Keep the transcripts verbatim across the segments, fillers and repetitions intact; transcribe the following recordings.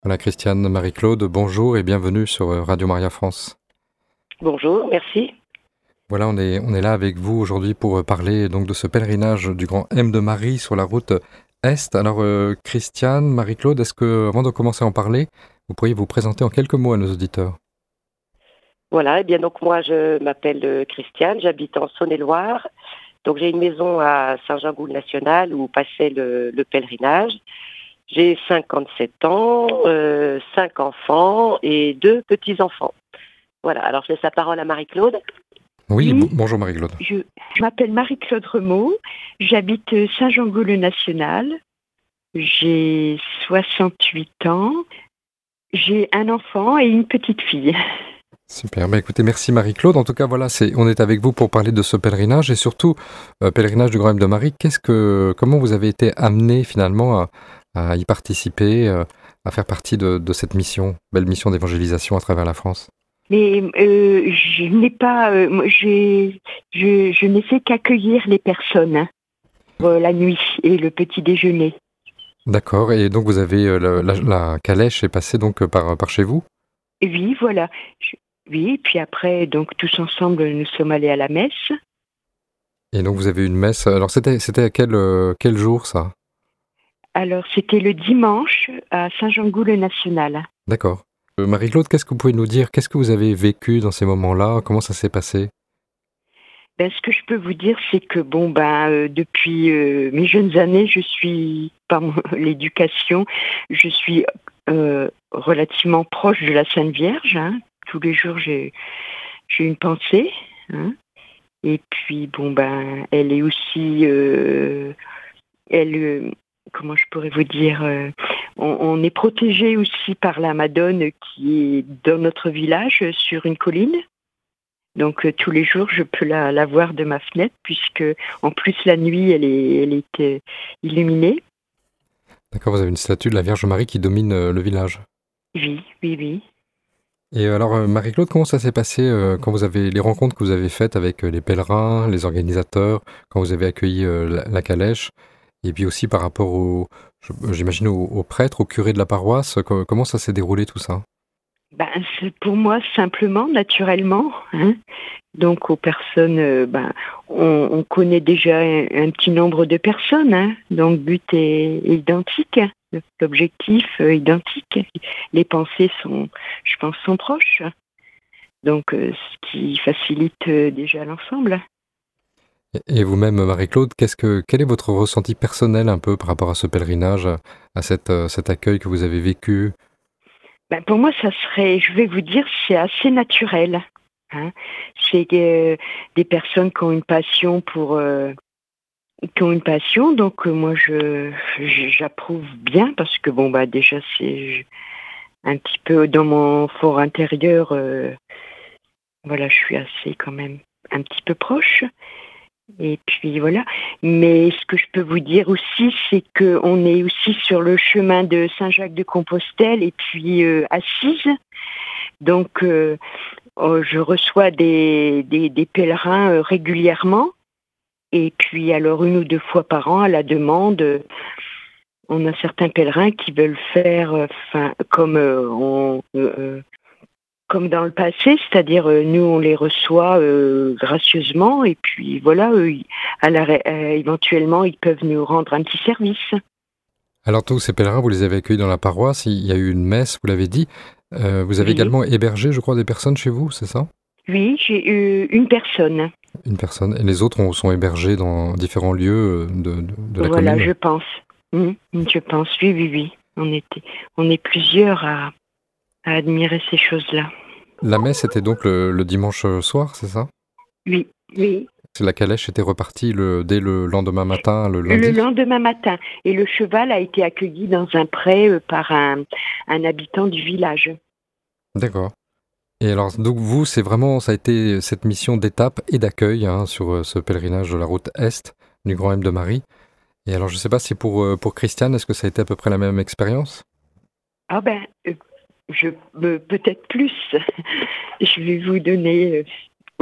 Voilà, Christiane Marie-Claude, bonjour et bienvenue sur euh, Radio Maria France. Bonjour, merci. Voilà, on est, on est là avec vous aujourd'hui pour euh, parler donc de ce pèlerinage du Grand M de Marie sur la route Est. Alors, euh, Christiane Marie-Claude, est-ce que, avant de commencer à en parler, vous pourriez vous présenter en quelques mots à nos auditeurs? Voilà, et bien donc moi je m'appelle euh, Christiane, j'habite en Saône-et-Loire. Donc j'ai une maison à Saint-Jean-Goul-National où passait le, le pèlerinage. J'ai cinquante-sept ans, euh, cinq enfants et deux petits-enfants. Voilà, alors je laisse la parole à Marie-Claude. Oui, b- Oui, bonjour Marie-Claude. je, je m'appelle Marie-Claude Remaud, j'habite Saint-Jean-Goul-le-National, j'ai soixante-huit ans, j'ai un enfant et une petite fille. Super, bah écoutez, merci Marie-Claude. En tout cas, voilà, c'est, on est avec vous pour parler de ce pèlerinage et surtout, euh, pèlerinage du Grand M de Marie. Qu'est-ce que, comment vous avez été amené finalement à, à y participer, euh, à faire partie de, de cette mission, belle mission d'évangélisation à travers la France? Mais euh, je n'ai pas, euh, moi, j'ai, je, je n'ai fait qu'accueillir les personnes hein, pour la nuit et le petit déjeuner. D'accord, et donc vous avez euh, la, la- la calèche est passée donc euh, par, par chez vous? Oui, voilà. Je- oui, puis après, donc tous ensemble, nous sommes allés à la messe. Et donc vous avez une messe. Alors c'était c'était à quel, euh, quel jour ça? Alors, c'était le dimanche à Saint-Jean-Goul-le-National. D'accord. Euh, Marie-Claude, qu'est-ce que vous pouvez nous dire? Qu'est-ce que vous avez vécu dans ces moments-là? Comment ça s'est passé? Ben, ce que je peux vous dire, c'est que bon, ben, euh, depuis euh, mes jeunes années, je suis, par mon- l'éducation, je suis euh, relativement proche de la Sainte Vierge. Hein. Tous les jours, j'ai, j'ai une pensée. Hein. Et puis, bon, ben, elle est aussi, euh, elle, euh, comment je pourrais vous dire, euh, on, on est protégé aussi par la Madone qui est dans notre village, euh, sur une colline. Donc euh, tous les jours, je peux la, la voir de ma fenêtre, puisque en plus la nuit, elle est, elle est euh, illuminée. D'accord, vous avez une statue de la Vierge Marie qui domine euh, le village. Oui, oui, oui. Et alors, euh, Marie-Claude, comment ça s'est passé euh, quand vous avez les rencontres que vous avez faites avec euh, les pèlerins, les organisateurs, quand vous avez accueilli euh, la, la calèche, et puis aussi par rapport au, je- j'imagine, au, au prêtre, au curé de la paroisse, co- comment ça s'est déroulé tout ça? Ben, c'est pour moi simplement, naturellement. Hein. Donc aux personnes, euh, ben, on, on connaît déjà un, un petit nombre de personnes. Hein. Donc le but est, est identique, l'objectif euh, identique. Les pensées sont, je pense, sont proches. Donc euh, ce qui facilite euh, déjà l'ensemble. Et et vous-même, Marie-Claude, qu'est-ce que, quel est votre ressenti personnel un peu par rapport à ce pèlerinage, à cette, euh, cet accueil que vous avez vécu? Ben, pour moi, ça serait, je vais vous dire, c'est assez naturel. Hein. C'est euh, des personnes qui ont une passion pour, euh, qui ont une passion, donc euh, moi je, je- j'approuve bien parce que bon bah déjà c'est un petit peu dans mon fort intérieur, euh, voilà, je suis assez quand même un petit peu proche. Et puis voilà. Mais ce que je peux vous dire aussi, c'est que on est aussi sur le chemin de Saint-Jacques-de-Compostelle et puis euh, Assise. Donc, euh, oh, je reçois des, des, des pèlerins euh, régulièrement. Et puis, alors, une ou deux fois par an, à la demande, euh, on a certains pèlerins qui veulent faire, euh, enfin, comme euh, on, euh, euh, comme dans le passé, c'est-à-dire euh, nous, on les reçoit euh, gracieusement. Et puis, voilà, eux, ils- à la, ré- euh, éventuellement, ils peuvent nous rendre un petit service. Alors tous ces pèlerins, vous les avez accueillis dans la paroisse, il y a eu une messe, vous l'avez dit. Euh, vous avez Oui, également hébergé, je crois, des personnes chez vous, c'est ça? oui, j'ai eu une personne. Une personne. Et les autres ont- sont hébergés dans différents lieux euh, de, de, de la Voilà, commune. je pense. Mhm, je pense, oui, oui, oui. On était, on est plusieurs à, à admirer ces choses-là. La messe était donc le, le dimanche soir, c'est ça? Oui, oui. C'est la calèche était repartie le, dès le lendemain matin, le Le lundi? lendemain matin. Et le cheval a été accueilli dans un pré euh, par un, un habitant du village. D'accord. Et alors, donc vous, c'est vraiment, ça a été cette mission d'étape et d'accueil hein, sur euh, ce pèlerinage de la route Est du Grand M de Marie. Et alors, je ne sais pas si pour, euh, pour Christiane, est-ce que ça a été à peu près la même expérience? Ah ben, euh, je euh, peut-être plus. Je vais vous donner. euh, Oui.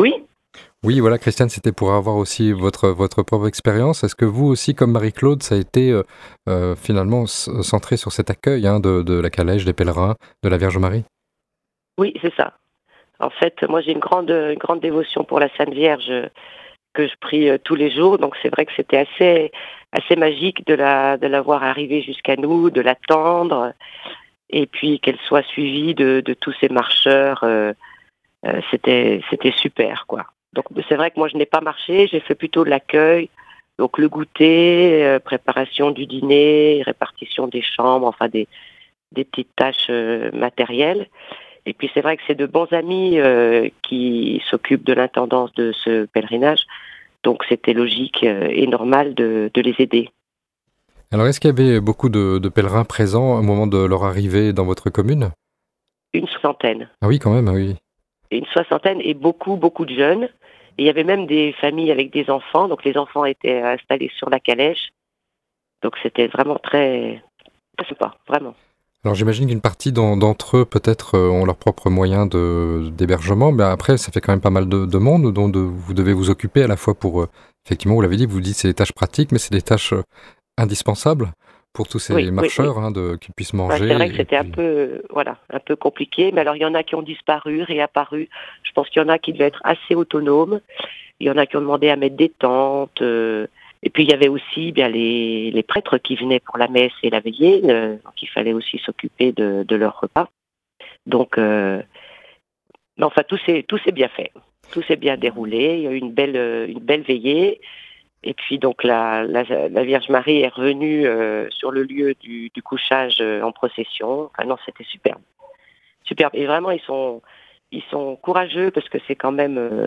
Oui, voilà, Christiane, c'était pour avoir aussi votre, votre propre expérience. Est-ce que vous aussi, comme Marie-Claude, ça a été euh, euh, finalement s- centré sur cet accueil hein, de, de la calèche, des pèlerins, de la Vierge Marie? Oui, c'est ça. En fait, moi j'ai une grande, une grande dévotion pour la Sainte Vierge euh, que je prie euh, tous les jours. Donc c'est vrai que c'était assez, assez magique de la, de la voir arriver jusqu'à nous, de l'attendre, et puis qu'elle soit suivie de, de tous ces marcheurs. euh, euh, c'était, c'était super, quoi. Donc c'est vrai que moi je n'ai pas marché, j'ai fait plutôt de l'accueil. Donc le goûter, euh, préparation du dîner, répartition des chambres, enfin des, des petites tâches euh, matérielles. Et puis c'est vrai que c'est de bons amis euh, qui s'occupent de l'intendance de ce pèlerinage, donc c'était logique euh, et normal de, de les aider. Alors, est-ce qu'il y avait beaucoup de, de pèlerins présents au moment de leur arrivée dans votre commune? Une soixantaine, Ah oui, quand même, ah oui. une soixantaine et beaucoup, beaucoup de jeunes. Et il y avait même des familles avec des enfants, donc les enfants étaient installés sur la calèche, donc c'était vraiment très, très sympa, vraiment. Alors, j'imagine qu'une partie d'en- d'entre eux, peut-être, euh, ont leurs propres moyens de, d'hébergement, mais après, ça fait quand même pas mal de, de monde dont de- vous devez vous occuper à la fois pour, euh, effectivement, vous l'avez dit, vous dites c'est des tâches pratiques, mais c'est des tâches euh, indispensables pour tous ces Oui, oui, oui. marcheurs, hein, de, qu'ils puissent Ouais, c'est vrai manger. que Et c'était un puis... peu, euh, voilà, un peu compliqué, mais alors il y en a qui ont disparu, réapparu. Je pense qu'il y en a qui devaient être assez autonomes. Il y en a qui ont demandé à mettre des tentes. euh, et puis il y avait aussi bien les, les prêtres qui venaient pour la messe et la veillée, euh, donc il fallait aussi s'occuper de, de leur repas. Donc, euh, mais enfin tout s'est tout s'est bien fait, tout s'est bien déroulé. Il y a eu une belle euh, une belle veillée. Et puis donc la, la, la Vierge Marie est revenue euh, sur le lieu du, du couchage euh, en procession. Enfin non, c'était superbe, superbe. Et vraiment ils sont ils sont courageux parce que c'est quand même euh,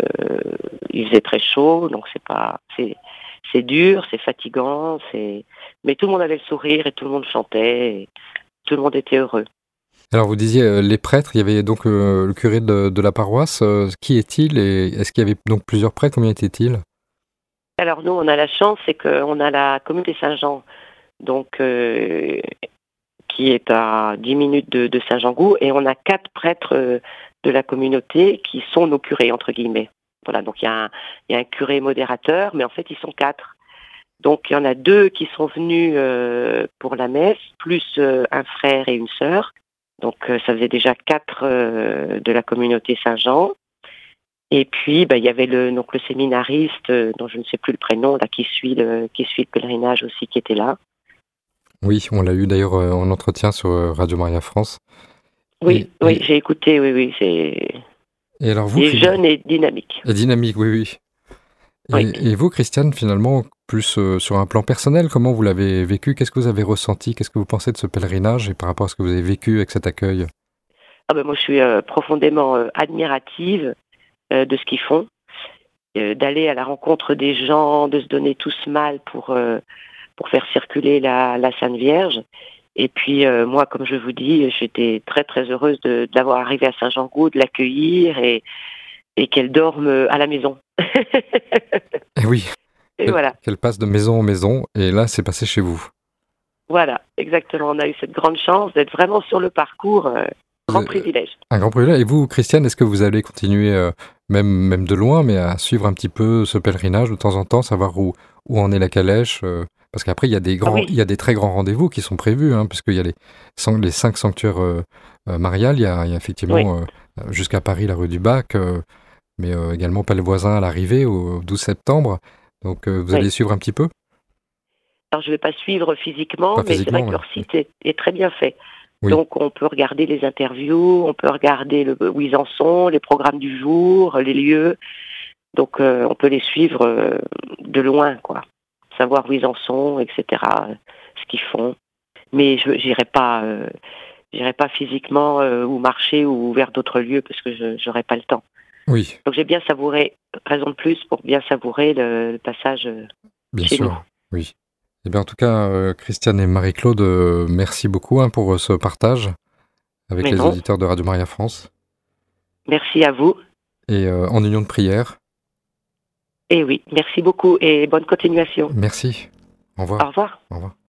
il faisait très chaud, donc c'est pas c'est c'est dur, c'est fatigant, c'est mais tout le monde avait le sourire et tout le monde chantait, et tout le monde était heureux. Alors, vous disiez euh, les prêtres, il y avait donc euh, le curé de, de la paroisse. Euh, qui est-il et est-ce qu'il y avait donc plusieurs prêtres? Combien étaient-ils? Alors nous on a la chance, c'est qu'on a la communauté Saint-Jean, donc euh, qui est à dix minutes de, de Saint-Jean-Gou, et on a quatre prêtres euh, de la communauté qui sont nos curés, entre guillemets. Voilà, donc il y, a un, il y a un curé modérateur, mais en fait ils sont quatre. Donc il y en a deux qui sont venus euh, pour la messe, plus euh, un frère et une sœur. Donc euh, ça faisait déjà quatre euh, de la communauté Saint-Jean. Et puis bah, il y avait le donc le séminariste euh, dont je ne sais plus le prénom là qui suit le qui suit le pèlerinage aussi qui était là. Oui, on l'a eu d'ailleurs euh, en entretien sur euh, Radio Maria France. Et, Oui, oui, et, j'ai écouté, oui, oui, c'est et alors vous, c'est Chri- jeune et dynamique. et dynamique, oui, oui. Oui. Et, et vous, Christiane, finalement, plus euh, sur un plan personnel, comment vous l'avez vécu? Qu'est-ce que vous avez ressenti? Qu'est-ce que vous pensez de ce pèlerinage et par rapport à ce que vous avez vécu avec cet accueil? Ah ben moi je suis euh, profondément euh, admirative euh, de ce qu'ils font, euh, d'aller à la rencontre des gens, de se donner tous mal pour euh, pour faire circuler la, la Sainte Vierge. Et puis euh, moi, comme je vous dis, j'étais très très heureuse de, de l'avoir arrivée à Saint-Jean-Gou, de l'accueillir et, et qu'elle dorme euh, à la maison. Eh oui, Et qu'elle voilà, qu'elle passe de maison en maison, et là, c'est passé chez vous. voilà, exactement. On a eu cette grande chance d'être vraiment sur le parcours, euh, Vous grand avez- privilège. Un grand privilège. Et vous, Christiane, est-ce que vous allez continuer, euh, même, même de loin, mais à suivre un petit peu ce pèlerinage de temps en temps, savoir où, où en est la calèche euh, parce qu'après, il y a des Ah grands, il oui, y a des très grands rendez-vous qui sont prévus, hein, puisqu'il y a les, san- les cinq sanctuaires euh, euh, mariales. Il y a, il y a oui, effectivement euh, jusqu'à Paris la rue du Bac, euh, mais euh, également Palais-Voisin à l'arrivée au douze septembre. Donc, euh, vous allez oui. suivre un petit peu? Alors je ne vais pas suivre physiquement, Pas mais c'est vrai physiquement, que ouais. leur site est, est très bien fait. Oui. Donc on peut regarder les interviews, on peut regarder le, où ils en sont, les programmes du jour, les lieux. Donc euh, on peut les suivre euh, de loin, quoi. Savoir où ils en sont, et cetera. euh, Ce qu'ils font. Mais je n'irai pas, euh, j'irai pas physiquement euh, ou marcher ou vers d'autres lieux parce que je n'aurai pas le temps. Oui, Donc j'ai bien savouré, raison de plus pour bien savourer le, le passage euh, bien chez nous. sûr. Oui. Eh bien, en tout cas, euh, Christiane et Marie-Claude, euh, merci beaucoup hein, pour euh, ce partage avec Mais les non, auditeurs de Radio Maria France merci à vous. et euh, en union de prière. Et oui, merci beaucoup et bonne continuation. Merci. Au Au revoir. revoir. Au revoir.